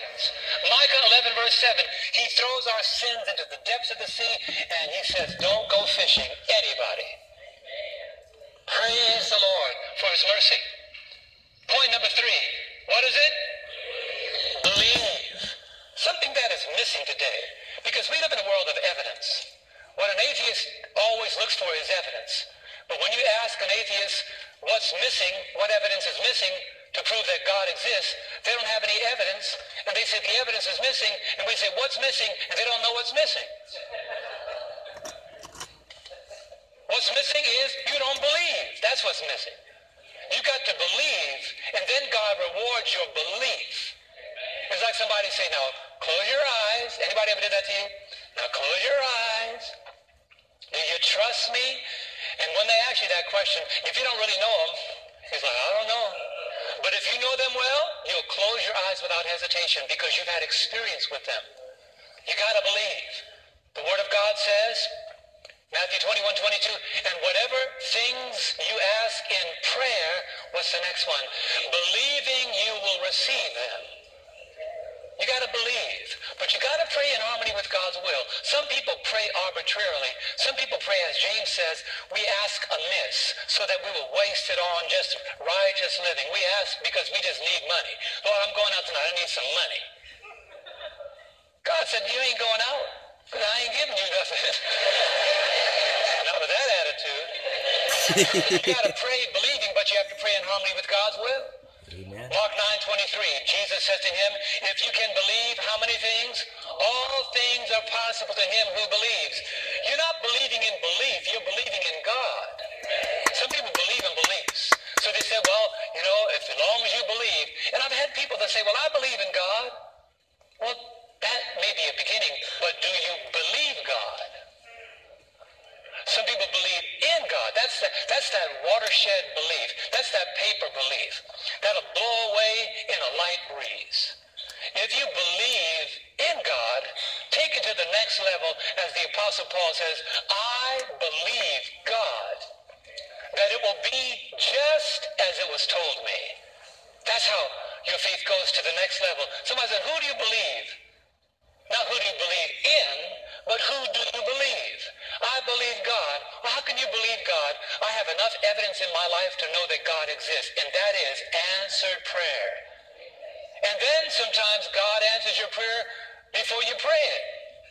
Micah 11 verse 7, he throws our sins into the depths of the sea and he says, don't go fishing, anybody. Praise the Lord for his mercy. Point number 3, what is it? Believe. Something that is missing today, because we live in a world of evidence. What an atheist always looks for is evidence. But when you ask an atheist what's missing, what evidence is missing to prove that God exists, they don't have any evidence, and they say the evidence is missing, and we say what's missing, and they don't know what's missing. What's missing is you don't believe. That's what's missing. You got to believe, and then God rewards your belief. It's like somebody say, now close your eyes. Anybody ever did that to you? Now close your eyes. Do you trust me? And when they ask you that question, if you don't really know them, he's like, I don't know. But if you know them well, you'll close your eyes without hesitation because you've had experience with them. You got to believe. The Word of God says, Matthew 21:22, and whatever things you ask in prayer, what's the next one? Believing you will receive them. You got to believe, but you got to pray in harmony with God's will. Some people pray arbitrarily. Some people pray, as James says, we ask amiss so that we will waste it on just righteous living. We ask because we just need money. Lord, I'm going out tonight. I need some money. God said, you ain't going out because I ain't giving you nothing. Not with that attitude. You got to pray believing, but you have to pray in harmony with God's will. Amen. Mark 9:23, Jesus says to him, if you can believe how many things? All things are possible to him who believes. You're not believing in belief, you're believing in God. Some people believe in beliefs. So they say, well, you know, as long as you believe. And I've had people that say, well, I believe in God. Well, that may be a beginning, but do you believe God? Some people believe in God. That's that watershed belief. That's that paper belief. That'll blow away in a light breeze. If you believe in God, take it to the next level, as the Apostle Paul says, I believe God, that it will be just as it was told me. That's how your faith goes to the next level. Somebody said, who do you believe? Not who do you believe in, but who do you believe? I believe God. Well, how can you believe God? I have enough evidence in my life to know that God exists, and that is answered prayer. And then sometimes God answers your prayer before you pray it.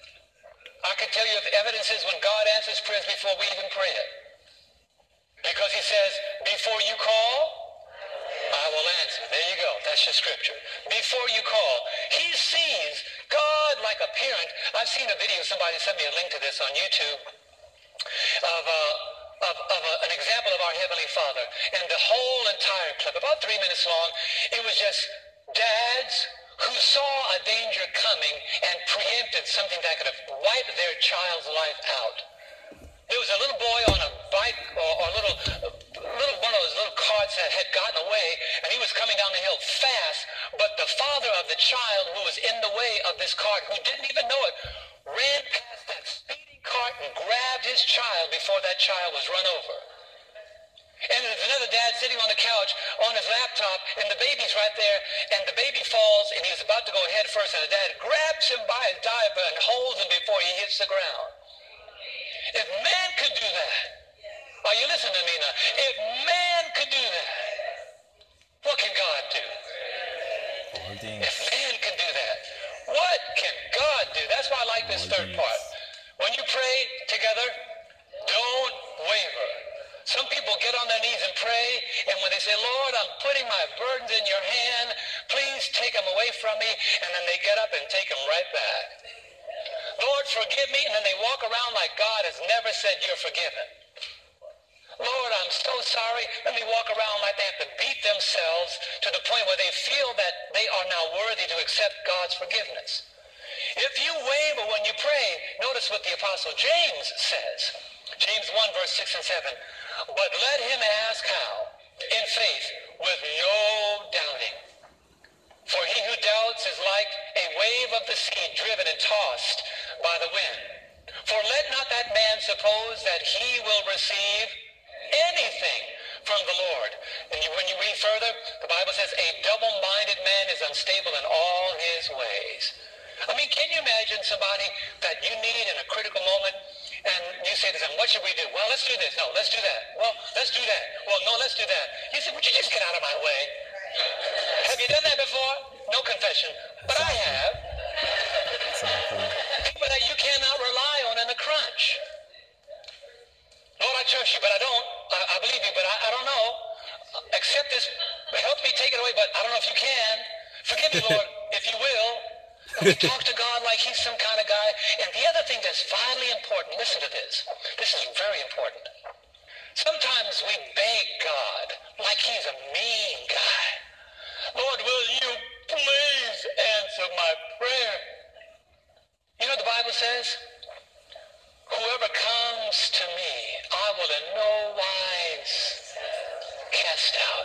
I can tell you if evidence is when God answers prayers before we even pray it. Because he says, before you call, I will answer. There you go. That's your scripture. Before you call. He sees God like a parent. I've seen a video, somebody sent me a link to this on YouTube, of an example of our Heavenly Father. And the whole entire clip, about 3 minutes long, it was just dads who saw a danger coming and preempted something that could have wiped their child's life out. There was a little boy on a bike or a little one of those little carts that had gotten away, and he was coming down the hill fast, but the father of the child who was in the way of this cart, who didn't even know it, ran past that speeding cart and grabbed his child before that child was run over. And there's another dad sitting on the couch on his laptop, and the baby's right there, and the baby falls, and he's about to go head first, and the dad grabs him by his diaper and holds him before he hits the ground. If man could do that, are you listening to me now? If man could do that, what can God do? If man can do that, what can God do? That's why I like this third part. When you pray together, don't waver. Some people get on their knees and pray, and when they say, Lord, I'm putting my burdens in your hand, please take them away from me, and then they get up and take them right back. Lord, forgive me, and then they walk around like God has never said you're forgiven. Lord, I'm so sorry. Then they walk around like they have to beat themselves to the point where they feel that they are now worthy to accept God's forgiveness. If you waver when you pray, notice what the Apostle James says. James 1, verse 6 and 7. But let him ask how? In faith, with no doubting. For he who doubts is like a wave of the sea driven and tossed by the wind. For let not that man suppose that he will receive anything from the Lord. And when you read further, the Bible says a double-minded man is unstable in all his ways. I mean, can you imagine somebody that you need in a critical moment, and you say to them, what should we do? Well, let's do this. No, let's do that. Well, let's do that. Well, no, let's do that. You say, would you just get out of my way? Have you done that before? No confession. But I have. People that you cannot rely on in a crunch. Lord, I trust you, but I don't. I believe you, but I don't know. Accept this. Help me take it away, but I don't know if you can. Forgive me, Lord, if you will. We talk to God like he's some kind of guy. And the other thing that's vitally important, listen to this. This is very important. Sometimes we beg God like he's a mean guy. Lord, will you please answer my prayer? You know what the Bible says? Whoever comes to me, I will in no wise cast out.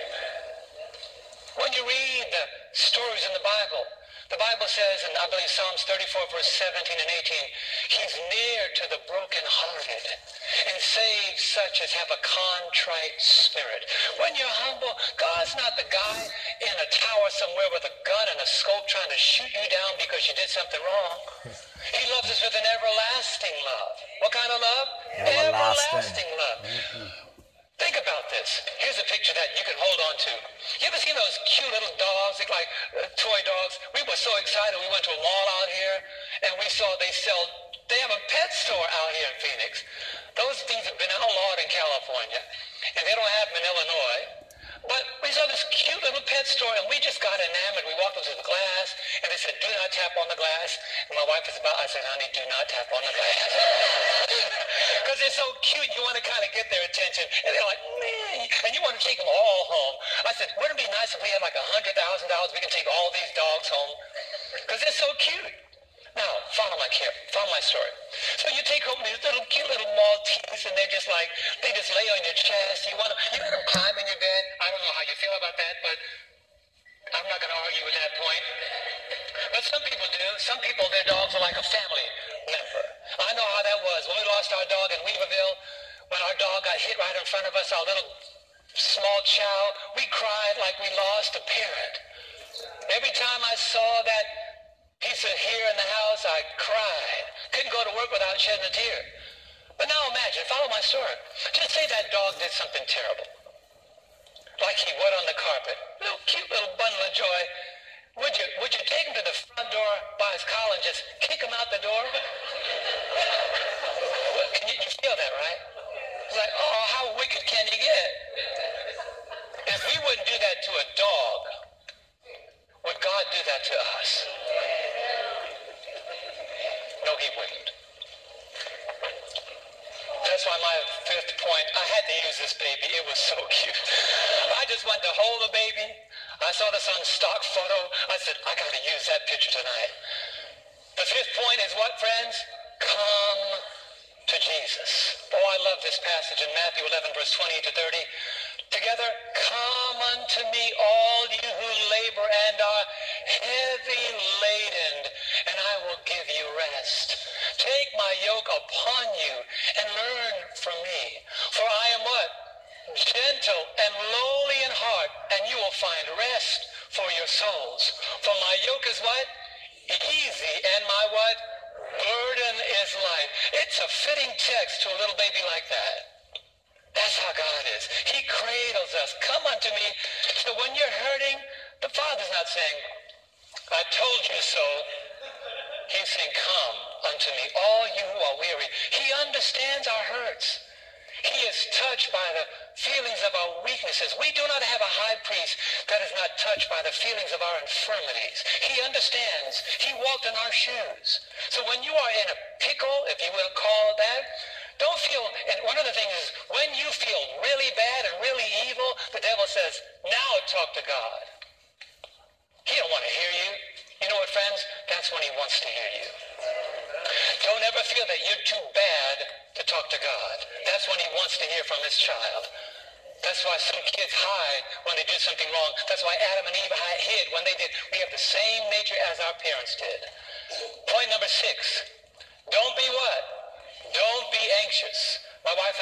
When you read the stories in the Bible says, and I believe Psalms 34, verse 17 and 18, he's near to the brokenhearted and saves such as have a contrite spirit. When you're humble, God's not the guy in a tower somewhere with a gun and a scope trying to shoot you down because you did something wrong. He loves us with an everlasting love. What kind of love? Everlasting love. Think about this. Here's a picture that you can hold on to. You ever seen those cute little dogs? They look like toy dogs. We were so excited. We went to a mall out here, and we saw they have a pet store out here in Phoenix. Those things have been outlawed in California, and they don't have them in Illinois. But we saw this cute little pet store, and we just got enamored. We walked up to the glass, and they said, do not tap on the glass. And my wife was I said, honey, do not tap on the glass. Because they're so cute, you want to kind of get their attention. And they're like, man, and you want to take them all home. I said, wouldn't it be nice if we had like $100,000, we can take all these dogs home? Because they're so cute. Now, follow my story. So you take home these little cute little Maltese, and they're just like, they just lay on your chest. You want them climb in your bed. I don't know how you feel about that, but I'm not going to argue with that point. But some people do. Some people, their dogs are like a family member. I know how that was. When we lost our dog in Weaverville, when our dog got hit right in front of us, our little small chow, we cried like we lost a parent. Every time I saw that piece of hair in the house, I cried. Couldn't go to work without shedding a tear. But now imagine, follow my story. Just say that dog did something terrible. Like he wet on the carpet. Little cute little bundle of joy. Would you take him to the front door by his collar and just kick him out the door? Can you feel that, right? It's like, oh, how wicked can you get? If we wouldn't do that to a dog, would God do that to us? No, he wouldn't. That's why my fifth point, I had to use this baby. It was so cute. I just wanted to hold the baby. I saw this on stock photo. I said, I got to use that picture tonight. The fifth point is what, friends? Come to Jesus. Oh, I love this passage in Matthew 11, verse 28 to 30. Together, come unto me, all you who labor and are heavy laden, and I will give you rest. Take my yoke upon you and learn from me. For I am what? Gentle and lowly in heart, and you will find rest for your souls. For my yoke is what? Easy, and my what? Burden is light. It's a fitting text to a little baby like that. That's how God is. He cradles us. Come unto me. So when you're hurting, the Father's not saying, I told you so. He's saying, come unto me, all you who are weary. He understands our hurts. He is touched by the feelings of our weaknesses. We do not have a high priest that is not touched by the feelings of our infirmities. He understands. He walked in our shoes. So when you are in a pickle, if you will call it that, don't feel, and one of the things is, when you feel really bad and really evil, the devil says, now talk to God. He don't want to hear you. You know what, friends? That's when he wants to hear you. Don't ever feel that you're too bad to talk to God. That's when he wants to hear from his child. That's why some kids hide when they do something wrong. That's why Adam and Eve hid when they did. We have the same nature as our parents did. Point number 6. Don't be what? Don't be anxious. My wife and I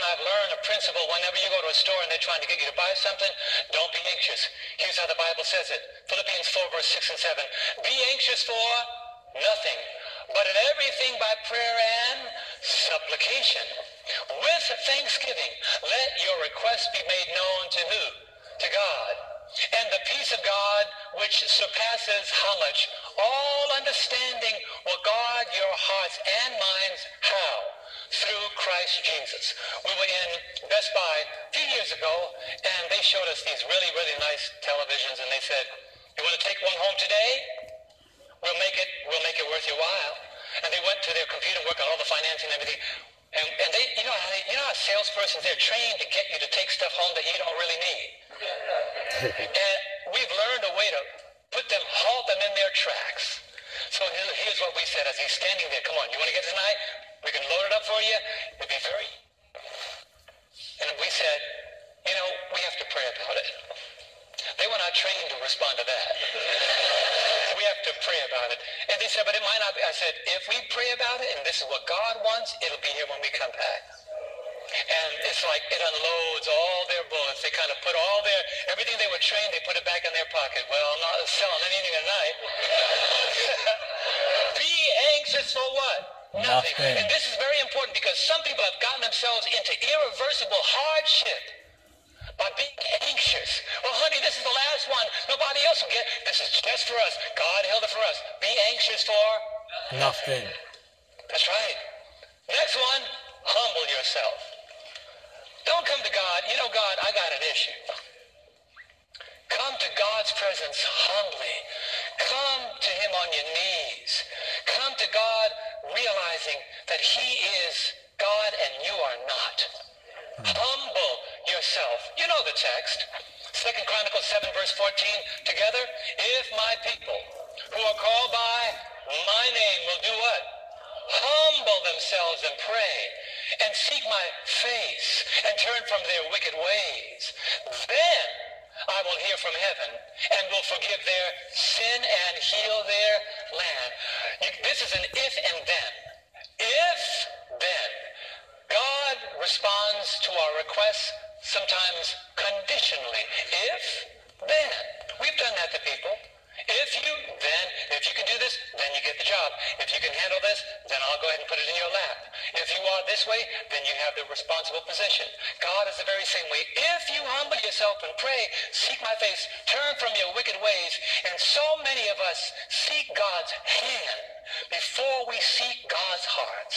I've learned a principle. Whenever you go to a store and they're trying to get you to buy something, don't be anxious. Here's how the Bible says it. Philippians 4, verse 6 and 7. Be anxious for nothing, but in everything by prayer and supplication. With thanksgiving, let your requests be made known to who? To God. And the peace of God, which surpasses how much? All understanding, will guard your hearts and minds. How? Through Christ Jesus. We were in Best Buy a few years ago, and they showed us these really, really nice televisions, and they said, you want to take one home today? We'll make it worth your while. And they went to their computer and worked on all the financing and everything. And they, you know how salespersons, they're trained to get you to take stuff home that you don't really need. And we've learned a way to halt them in their tracks. So here's what we said as he's standing there. Come on, you want to get tonight? We can load it up for you. It'd be very... And we said, we have to pray about it. They were not trained to respond to that. We have to pray about it. And they said, but it might not be. I said, if we pray about it, and this is what God wants, it'll be here when we come back. And it's like it unloads all their bullets. They kind of put everything they were trained, they put it back in their pocket. Well, I'm not selling anything tonight. Be anxious for what? Nothing. And this is very important because some people have gotten themselves into irreversible hardship by being anxious. Well, honey, this is the last one. Nobody else will get. This is just for us. God held it for us. Be anxious for nothing. That's right. Next one, humble yourself. Don't come to God. God, I got an issue. Come to God's presence humbly. Come to him on your knees. Come to God realizing that he is God and you are not. Humble yourself. You know the text. 2 Chronicles 7 verse 14. Together, if my people who are called by my name will do what? Humble themselves and pray and seek my face and turn from their wicked ways. Then I will hear from heaven and will forgive their sin and heal their land. This is an if and then. If then. God responds to our requests sometimes conditionally. If then. We've done that to people. If you can do this, then you get the job. If you can handle this, then I'll go ahead and put it in your lap. If you are this way, then you have the responsible position. God is the very same way. If you humble yourself and pray, seek my face, turn from your wicked ways, and so many of us seek God's hand before we seek God's hearts.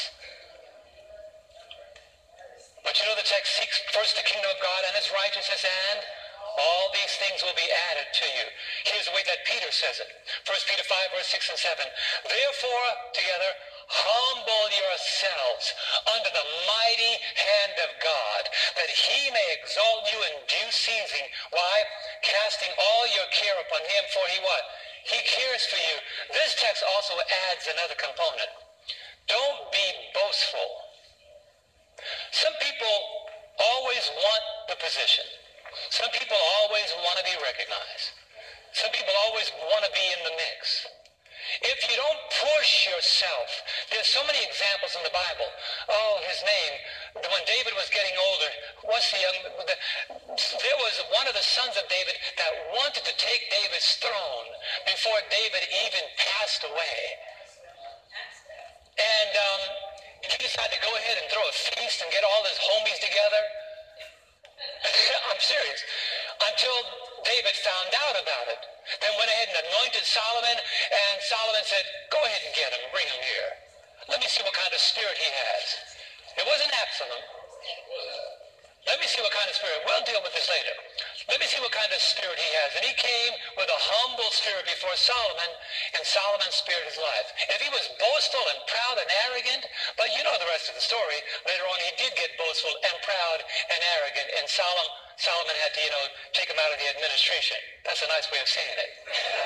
But the text seeks first the kingdom of God and his righteousness, and all these things will be added to you. Here's the way that Peter says it. 1 Peter 5, verse 6 and 7. Therefore, together, humble yourselves under the mighty hand of God, that he may exalt you in due season. Why? Casting all your care upon him, for he what? He cares for you. This text also adds another component. Don't be boastful. Some people always want the position. Some people always want to be recognized. Some people always want to be in the mix. If you don't push yourself, there's so many examples in the Bible. Oh, his name, when David was getting older, there was one of the sons of David that wanted to take David's throne before David even passed away. And he decided to go ahead and throw a feast and get all his homies together. I'm serious. Until David found out about it. Then went ahead and anointed Solomon, and Solomon said, go ahead and get him, bring him here. Let me see what kind of spirit he has. It wasn't Absalom. Let me see what kind of spirit. We'll deal with this later. Let me see what kind of spirit he has. And he came with a humble spirit before Solomon, and Solomon spared his life. If he was boastful and proud and arrogant, but you know the rest of the story. Later on, he did get boastful and proud and arrogant, and Solomon had to, take him out of the administration. That's a nice way of saying it.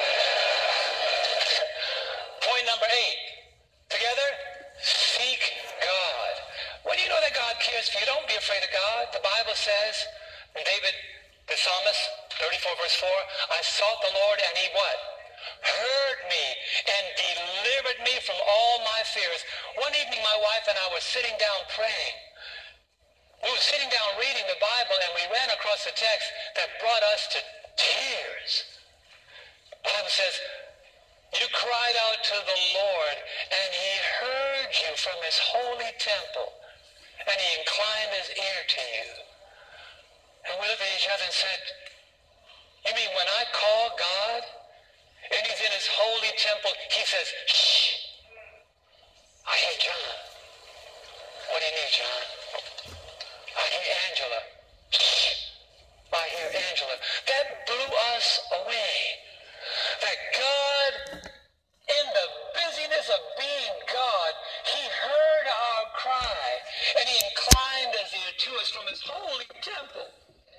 Point number 8. Together, seek God. When you know that God cares for you, don't be afraid of God. The Bible says, and David, the psalmist, 34 verse 4, I sought the Lord and he what? Heard me and delivered me from all my fears. One evening my wife and I were sitting down praying. We were sitting down reading the Bible, and we ran across a text that brought us to tears. The Bible says, you cried out to the Lord, and he heard you from his holy temple, and he inclined his ear to you. And we looked at each other and said, you mean when I call God, and he's in his holy temple, he says, shh, I hear John. What do you need, John? I hear Angela. Shh, I hear Angela. That blew us away. That God, in the busyness of being God, he heard our cry, and he inclined his ear to us from his holy temple.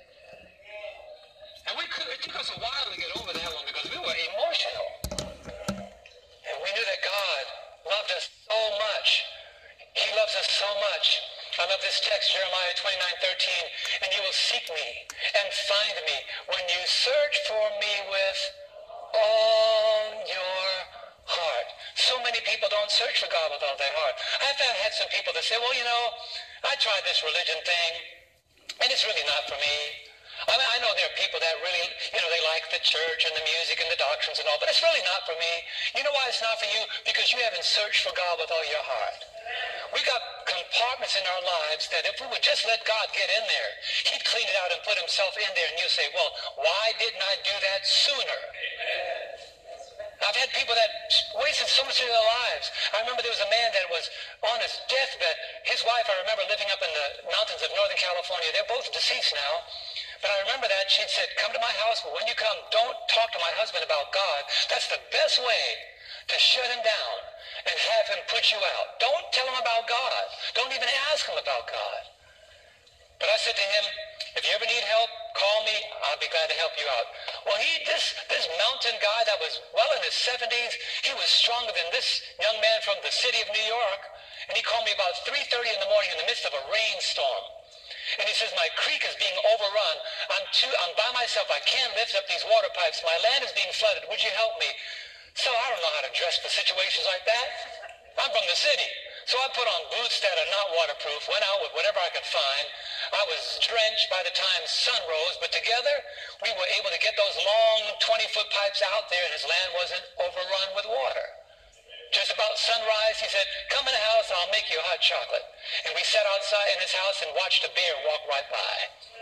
And it took us a while to get over that one because we were emotional. And we knew that God loved us so much. He loves us so much. I love this text, Jeremiah 29:13. And you will seek me and find me when you search for me with all your heart. So many people don't search for God with all their heart. I've had some people that say, well, you know, I tried this religion thing, and it's really not for me. I mean, I know there are people that really, they like the church and the music and the doctrines and all, but it's really not for me. You know why it's not for you? Because you haven't searched for God with all your heart. We got compartments in our lives that if we would just let God get in there, he'd clean it out and put himself in there, and you say, well, why didn't I do that sooner? I've had people that wasted so much of their lives. I remember there was a man that was on his deathbed. His wife, I remember, living up in the mountains of Northern California. They're both deceased now. But I remember that she'd said, come to my house, but when you come, don't talk to my husband about God. That's the best way to shut him down and have him put you out. Don't tell him about God. Don't even ask him about God. But I said to him, if you ever need help, call me. I'll be glad to help you out. Well, this mountain guy that was well in his 70s, he was stronger than this young man from the city of New York. And he called me about 3:30 in the morning in the midst of a rainstorm. And he says, my creek is being overrun. I'm by myself. I can't lift up these water pipes. My land is being flooded. Would you help me? So I don't know how to dress for situations like that. I'm from the city. So I put on boots that are not waterproof, went out with whatever I could find. I was drenched by the time sun rose, but together we were able to get those long 20-foot pipes out there, and his land wasn't overrun with water. Just about sunrise, he said, come in the house and I'll make you a hot chocolate. And we sat outside in his house and watched a bear walk right by.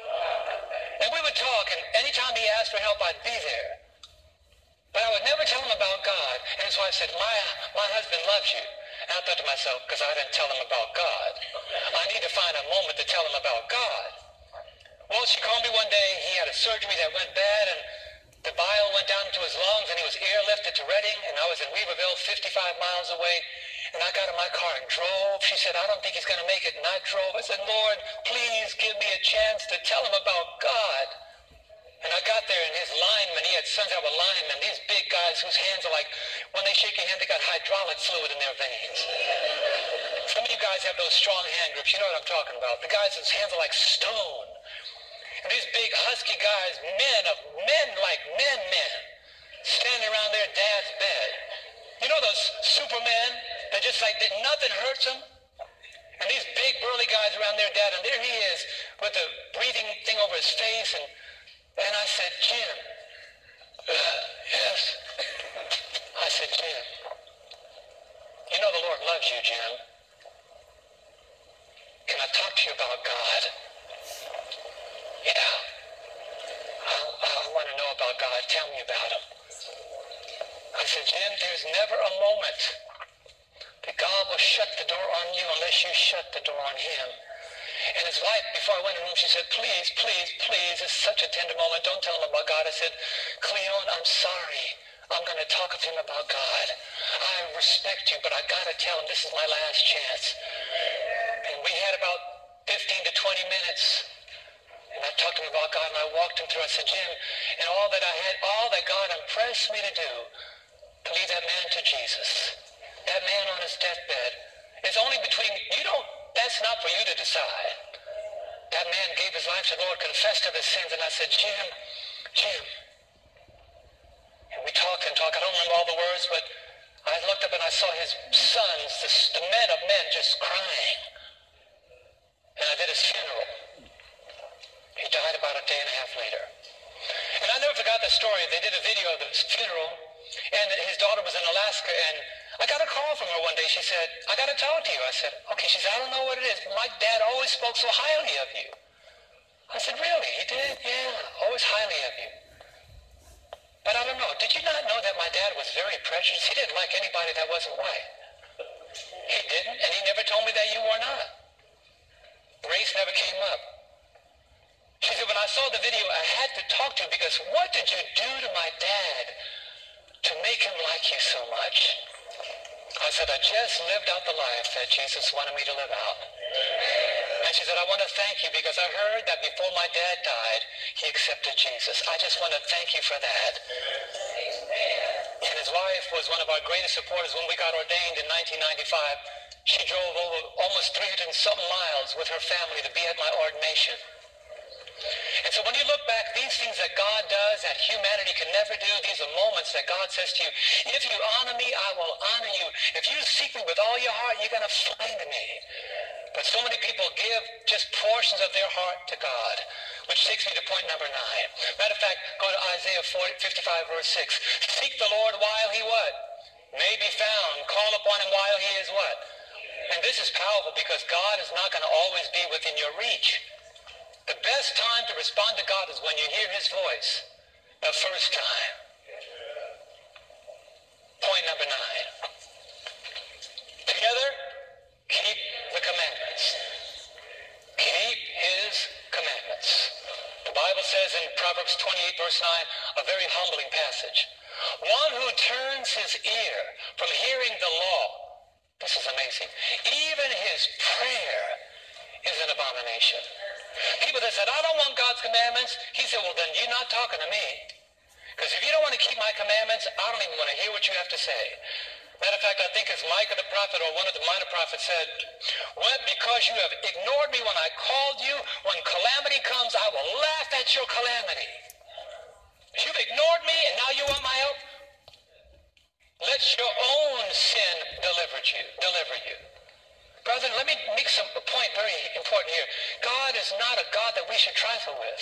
And we would talk, and anytime he asked for help, I'd be there. But I would never tell him about God. And so I said, my husband loves you. And I thought to myself, because I didn't tell him about God, I need to find a moment to tell him about God. Well, she called me one day. He had a surgery that went bad, and the bile went down into his lungs, and he was airlifted to Redding, and I was in Weaverville, 55 miles away, and I got in my car and drove. She said, I don't think he's going to make it, and I drove. I said, Lord, please give me a chance to tell him about God. And I got there, and his linemen, he had sons that were linemen, these big guys whose hands are like, when they shake your hand, they got hydraulic fluid in their veins. Some of you guys have those strong hand grips. You know what I'm talking about. The guys whose hands are like stone. And these big husky guys, men like men, standing around their dad's bed. You know those supermen that just like nothing hurts them? And these big burly guys around their dad, and there he is with the breathing thing over his face, and I said, Jim. Yes. I said, Jim, you know the Lord loves you, Jim. Can I talk to you about God? Yeah. I want to know about God. Tell me about him. I said, Jim, there's never a moment that God will shut the door on you unless you shut the door on him. And his wife, before I went in the room, she said, please, please, please, it's such a tender moment. Don't tell him about God. I said, Cleone, I'm sorry. I'm going to talk to him about God. I respect you, but I got to tell him this is my last chance. And we had about 15 to 20 minutes. And I talked to him about God, and I walked him through. I said, Jim, and all that God impressed me to do, to lead that man to Jesus. That man on his deathbed is only between, that's not for you to decide. That man gave his life to the Lord, confessed of his sins, and I said, Jim. And we talked and talked. I don't remember all the words, but I looked up and I saw his sons, the men of men, just crying. And I did his funeral. died about a day and a half later. And I never forgot the story. They did a video of the funeral, and his daughter was in Alaska, and I got a call from her one day. She said, I got to talk to you. I said, okay. She said, I don't know what it is, but my dad always spoke so highly of you. I said, really? He did? Yeah, always highly of you. But I don't know. Did you not know that my dad was very prejudiced? He didn't like anybody that wasn't white. He didn't, and he never told me that you were not. Race never came up. She said, when I saw the video, I had to talk to you because what did you do to my dad to make him like you so much? I said, I just lived out the life that Jesus wanted me to live out. And she said, I want to thank you because I heard that before my dad died, he accepted Jesus. I just want to thank you for that. And his wife was one of our greatest supporters when we got ordained in 1995. She drove over almost 300 and something miles with her family to be at my ordination. And so when you look back, these things that God does that humanity can never do, these are moments that God says to you, if you honor me, I will honor you. If you seek me with all your heart, you're going to find me. But so many people give just portions of their heart to God, which takes me to point number 9. Matter of fact, go to Isaiah 55, verse 6. Seek the Lord while he what? May be found. Call upon him while he is what? And this is powerful because God is not going to always be within your reach. The best time to respond to God is when you hear his voice the first time. Point number 9. Together, keep the commandments. Keep his commandments. The Bible says in Proverbs 28, verse 9, a very humbling passage. One who turns his ear from hearing the law, this is amazing, even his prayer is an abomination. People that said, I don't want God's commandments, he said, well, then you're not talking to me. Because if you don't want to keep my commandments, I don't even want to hear what you have to say. Matter of fact, I think as Micah the prophet or one of the minor prophets said, well, because you have ignored me when I called you, when calamity comes, I will laugh at your calamity. You've ignored me and now you want my help? Let your own sin deliver you. Brother, let me make a point very important here. God is not a God that we should trifle with.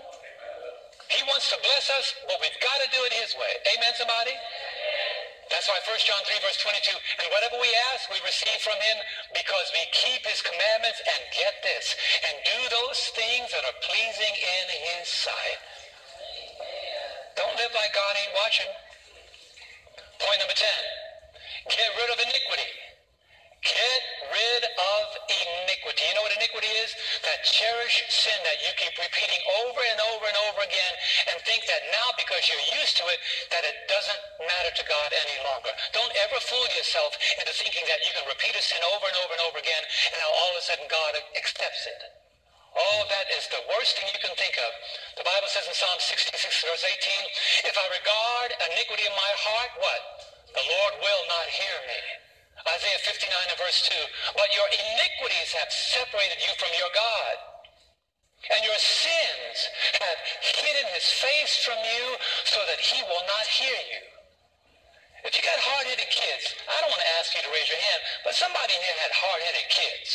He wants to bless us, but we've got to do it his way. Amen, somebody? That's why 1 John 3, verse 22, and whatever we ask, we receive from him because we keep his commandments and get this, and do those things that are pleasing in his sight. Don't live like God ain't watching. Point number 10, get rid of iniquity. Get rid of iniquity. You know what iniquity is? That cherished sin that you keep repeating over and over and over again and think that now because you're used to it, that it doesn't matter to God any longer. Don't ever fool yourself into thinking that you can repeat a sin over and over and over again and now all of a sudden God accepts it. Oh, that is the worst thing you can think of. The Bible says in Psalm 66, verse 18, if I regard iniquity in my heart, what? The Lord will not hear me. Isaiah 59 and verse 2, but your iniquities have separated you from your God, and your sins have hidden his face from you so that he will not hear you. If you got hard-headed kids, I don't want to ask you to raise your hand, but somebody in here had hard-headed kids.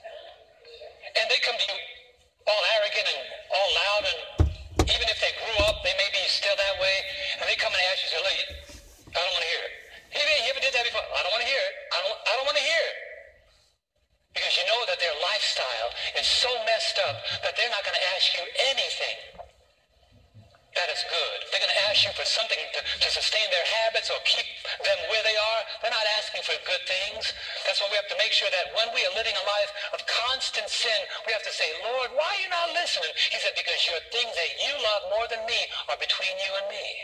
And they come to you all arrogant and all loud, and even if they grew up, they may be still that way, and they come and ask you, say, look, I don't want to hear it. Hey, man, you ever did that before? I don't want to hear it. I don't want to hear it. Because you know that their lifestyle is so messed up that they're not going to ask you anything that is good. They're going to ask you for something to sustain their habits or keep them where they are. They're not asking for good things. That's why we have to make sure that when we are living a life of constant sin, we have to say, Lord, why are you not listening? He said, because your things that you love more than me are between you and me.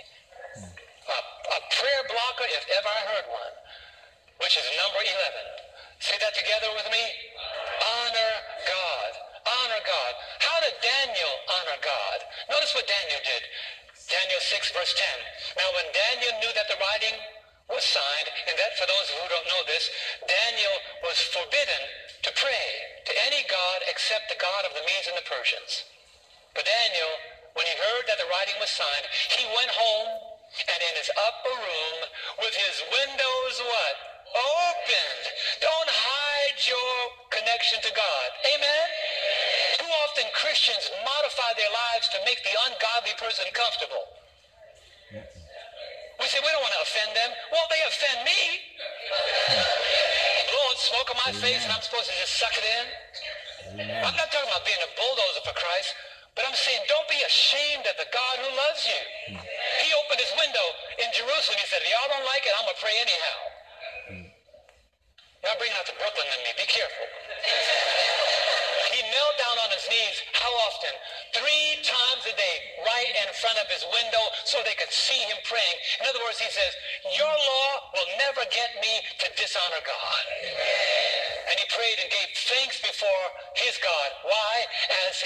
A prayer blocker, if ever I heard one, which is number 11. Say that together with me. Honor God. Honor God. How did Daniel honor God? Notice what Daniel did. Daniel 6, verse 10. Now, when Daniel knew that the writing was signed, and that for those who don't know this, Daniel was forbidden to pray to any god except the God of the Medes and the Persians. But Daniel, when he heard that the writing was signed, he went home and in his upper room with his windows what? Opened. Don't hide your connection to God. Amen? Too often Christians modify their lives to make the ungodly person comfortable. We say, we don't want to offend them. Well, they offend me. Blowing smoke on my face and I'm supposed to just suck it in. Amen. I'm not talking about being a bulldozer for Christ, but I'm saying don't be ashamed of the God who loves you. He opened his window in Jerusalem. He said, if y'all don't like it, I'm going to pray anyhow. Y'all bringing out the Brooklyn in me. Be careful. He knelt down on his knees, how often? 3 times a day, right in front of his window so they could see him praying. In other words, he says, your law will never get me to dishonor God. And he prayed and gave thanks before his God. Why? As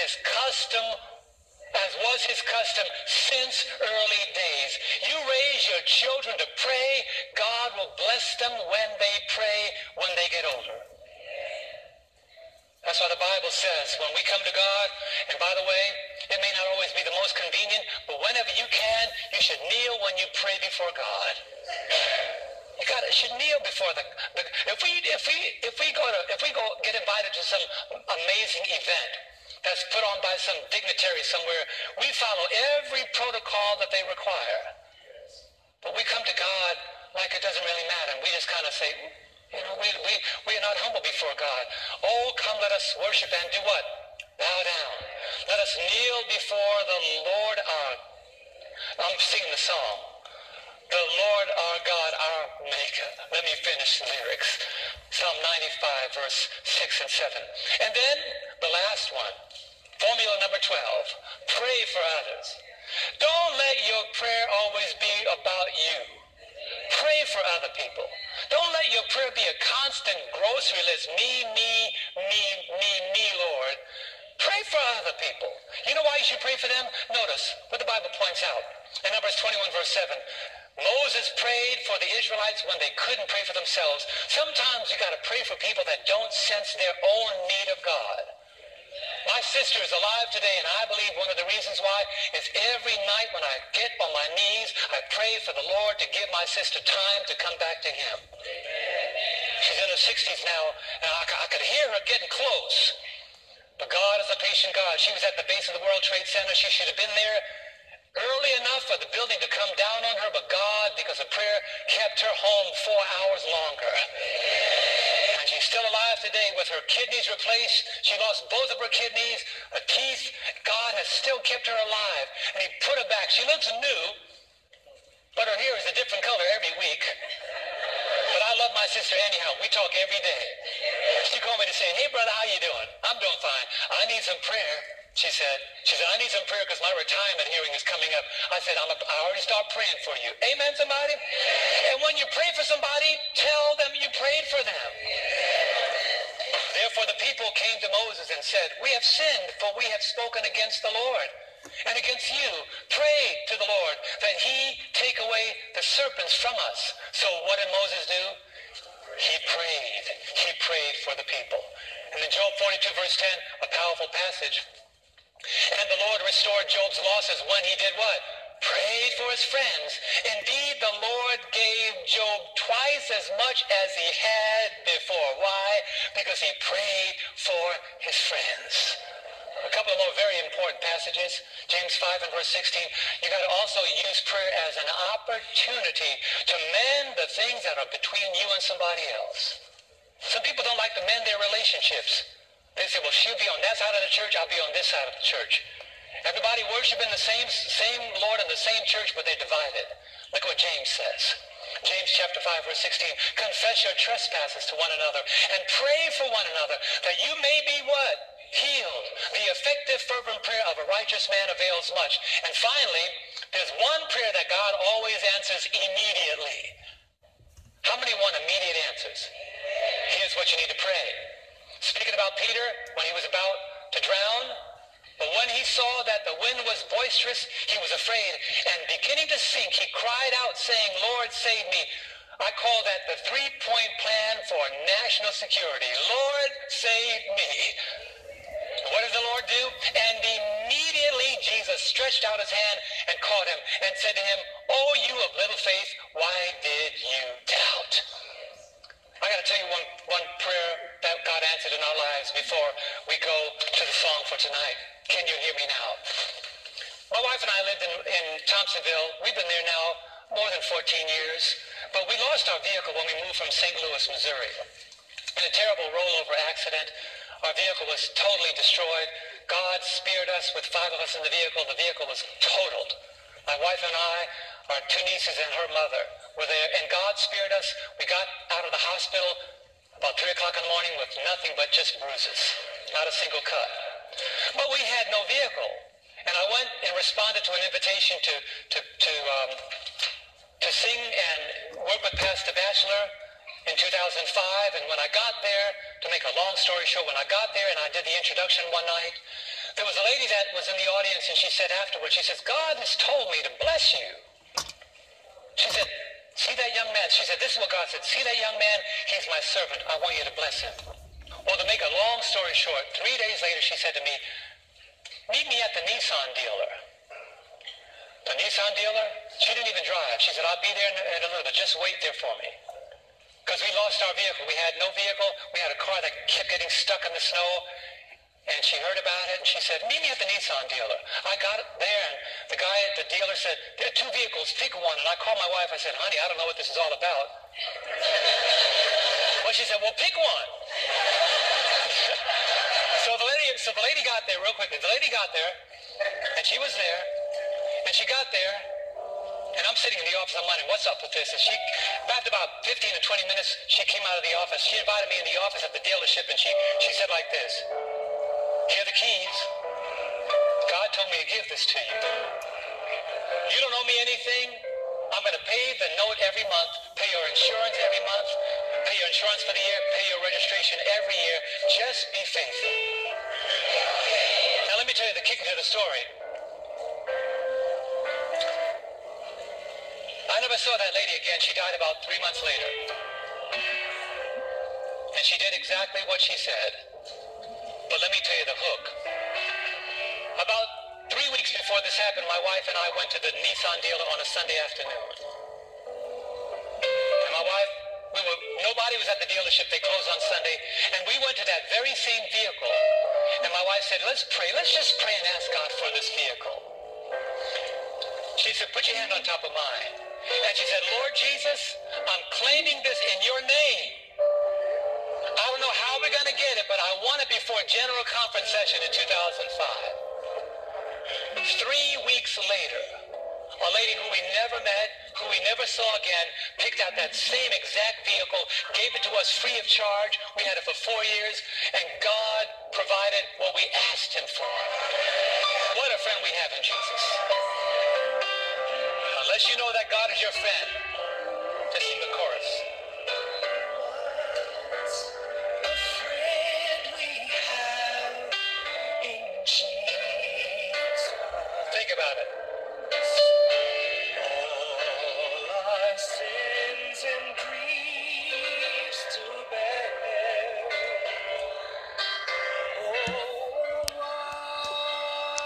was his custom since early days. You raise your children to pray, God will bless them when they pray when they get older. That's why the Bible says when we come to God, and by the way, it may not always be the most convenient, but whenever you can, you should kneel when you pray before God. You should kneel before if we go get invited to some amazing event that's put on by some dignitary somewhere, we follow every protocol that they require. But we come to God like it doesn't really matter, and we just kind of say, we are not humble before God. Oh, come, let us worship and do what? Bow down. Let us kneel before the Lord I'm singing the song. The Lord our God, our Maker. Let me finish the lyrics. Psalm 95, verse 6 and 7. And then the last one. Formula number 12. Pray for others. Don't let your prayer always be about you. Pray for other people. Don't let your prayer be a constant grocery list. Me, Lord. Pray for other people. You know why you should pray for them? Notice what the Bible points out. In Numbers 21, verse 7. Moses prayed for the Israelites when they couldn't pray for themselves. Sometimes you got to pray for people that don't sense their own need of God. My sister is alive today, and I believe one of the reasons why is every night when I get on my knees, I pray for the Lord to give my sister time to come back to him. She's in her 60s now, and I could hear her getting close. But God is a patient God. She was at the base of the World Trade Center. She should have been there early enough for the building to come down on her, but God, because of prayer, kept her home 4 hours longer. And she's still alive today with her kidneys replaced. She lost both of her kidneys, her teeth. God has still kept her alive, and he put her back. She looks new, but her hair is a different color every week. But I love my sister anyhow. We talk every day. She called me to say, hey, brother, how you doing? I'm doing fine. I need some prayer. She said, I need some prayer because my retirement hearing is coming up. I said, I already start praying for you. Amen, somebody? And when you pray for somebody, tell them you prayed for them. Therefore, the people came to Moses and said, we have sinned, for we have spoken against the Lord and against you. Pray to the Lord that he take away the serpents from us. So what did Moses do? He prayed. He prayed for the people. And in Job 42, verse 10, a powerful passage. And the Lord restored Job's losses when he did what? Prayed for his friends. Indeed, the Lord gave Job twice as much as he had before. Why? Because he prayed for his friends. A couple of more very important passages. James 5 and verse 16. You got to also use prayer as an opportunity to mend the things that are between you and somebody else. Some people don't like to mend their relationships. They say, well, she'll be on that side of the church, I'll be on this side of the church. Everybody worshiping the same Lord in the same church, but they're divided. Look what James says. James chapter 5, verse 16. Confess your trespasses to one another and pray for one another that you may be what? Healed. The effective fervent prayer of a righteous man avails much. And finally, there's one prayer that God always answers immediately. How many want immediate answers? Here's what you need to pray. Speaking about Peter, when he was about to drown, but when he saw that the wind was boisterous, he was afraid, and beginning to sink, he cried out, saying, Lord, save me. I call that the three-point plan for national security. Lord, save me. What did the Lord do? And immediately Jesus stretched out his hand and caught him and said to him, oh, you of little faith, why did you doubt? I got to tell you one prayer that God answered in our lives before we go to the song for tonight. Can you hear me now? My wife and I lived in Thompsonville. We've been there now more than 14 years. But we lost our vehicle when we moved from St. Louis, Missouri. In a terrible rollover accident, our vehicle was totally destroyed. God spared us with 5 of us in the vehicle. The vehicle was totaled. My wife and I, our 2 nieces and her mother were there, and God spared us. We got out of the hospital about 3 o'clock in the morning with nothing but just bruises, not a single cut. But we had no vehicle. And I went and responded to an invitation to sing and work with Pastor Batchelor in 2005. And when I got there, to make a long story short, when I got there and I did the introduction one night, there was a lady that was in the audience, and she said afterwards, she says, God has told me to bless you. She said, see that young man? She said, this is what God said. See that young man? He's my servant. I want you to bless him. Well, to make a long story short, 3 days later, she said to me, meet me at the Nissan dealer. The Nissan dealer? She didn't even drive. She said, I'll be there in a little bit. Just wait there for me. Because we lost our vehicle. We had no vehicle. We had a car that kept getting stuck in the snow. And she heard about it, and she said, meet me at the Nissan dealer. I got it there, and the guy at the dealer said, there are 2 vehicles, pick one. And I called my wife. I said, honey, I don't know what this is all about. Well, she said, well, pick one. So the lady got there real quickly. The lady got there, and she was there, and she got there, and I'm sitting in the office. I'm wondering, what's up with this? And she, after about 15 to 20 minutes, she came out of the office. She invited me in the office at the dealership, and she said like this, here are the keys. God told me to give this to you. You don't owe me anything. I'm going to pay the note every month, pay your insurance every month, pay your insurance for the year, pay your registration every year. Just be faithful. Now let me tell you the kicker to the story. I never saw that lady again. She died about 3 months later. And she did exactly what she said. But let me tell you the hook. About 3 weeks before this happened, my wife and I went to the Nissan dealer on a Sunday afternoon. And my wife, nobody was at the dealership. They closed on Sunday. And we went to that very same vehicle. And my wife said, let's pray. Let's just pray and ask God for this vehicle. She said, put your hand on top of mine. And she said, Lord Jesus, I'm claiming this in your name. I don't know how we're going to get it, but I want it before General Conference session in 2005. 3 weeks later, a lady who we never met, who we never saw again, picked out that same exact vehicle, gave it to us free of charge. We had it for 4 years, and God provided what we asked him for. What a friend we have in Jesus. Unless you know that God is your friend,